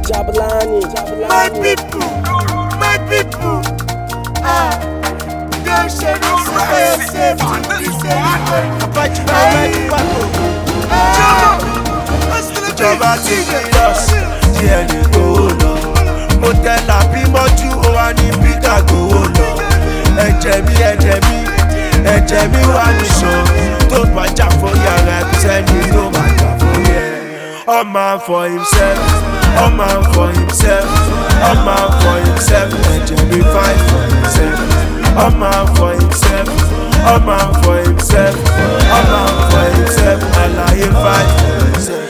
My people, don't share this yourself. Ìjọba ti serious, díẹ̀ ní gbowó lọ. Mo tẹ́lá bí mọ́jú ó wá ní bíkà gbowó lọ. Ẹ̀jẹ̀ mi wà níṣan. Tó bá jà fún yàrá ẹbí sẹ́ni ló máa jà fún yẹ. All man for himself, all man for himself, all man for himself. Ẹ̀jẹ̀ mi fight for himself. All man for himself, all man for himself, all man for himself. Àlàyé fight for himself.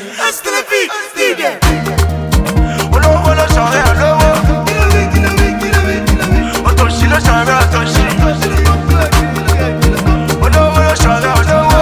Olówó ló ṣọ̀rẹ́ olówó. Òtòṣì ló ṣọ̀rẹ́ òtòṣì. Olówó ló ṣọ̀rẹ́ olówó.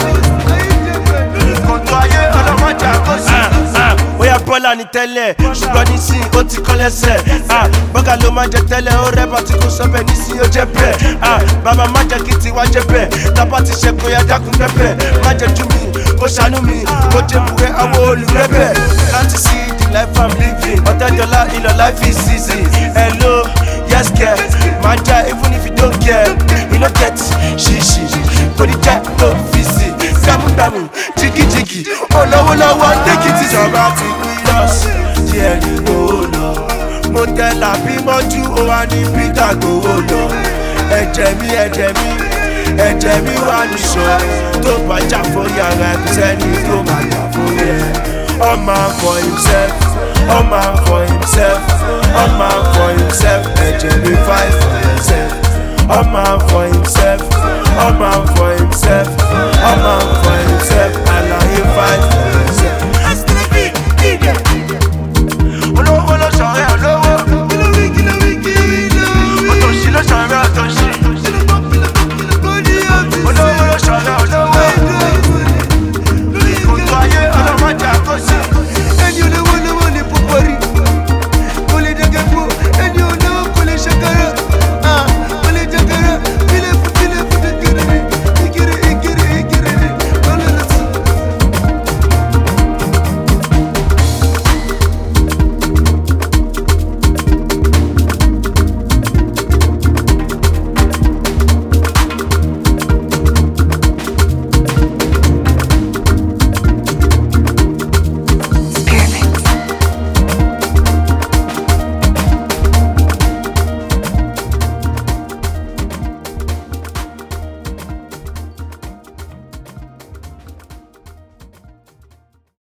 Kòtò ayé ọlọ́mọjà kò sí. Bóyá bọ́lá ni tẹ́lẹ̀, ṣùgbọ́n nísìn ó ti kọ́ lẹ́sẹ̀. Bọ́gà ló máa jẹ tẹ́lẹ̀, ó rẹ́bà tí kò sọ́bẹ̀ nísìn ó jẹ́ bẹ́ẹ̀. Bàbá má jẹ́ kí tiwa jẹ́ bẹ́ẹ̀. Tábà ti ṣe kó yá dákun pẹ́pẹ́. Má jẹ́ jú mi, kó ṣàánú mi, kó jẹ́ bùrẹ́ àwọn olùrẹ́bẹ̀. Láti sí the life I'm living. $100 in your life is easy. Hello, yes girl, my guy, even if you don't care, you don't get shishi. Kò ní jẹ́ tó fisi. Gbàmúgbàmù, jìgìjìgì, olówó lọ́wọ́ dékìtì. Ìjọba ti serious, díẹ̀ ní gbowó lọ. Mo tẹ́lá bí mọ́jú ó wá ní bíkà gbowó lọ. Ẹ̀jẹ̀ mi wà níṣan. Tó bá jà fún yàrá ẹbí sẹ́ni ló máa jà fún yẹ. All man for himself, all man for himself, all man for himself. Ẹ̀jẹ̀ mi fight for himself. All man for himself, all man for himself, all man for himself. Àlàyé fight for himself.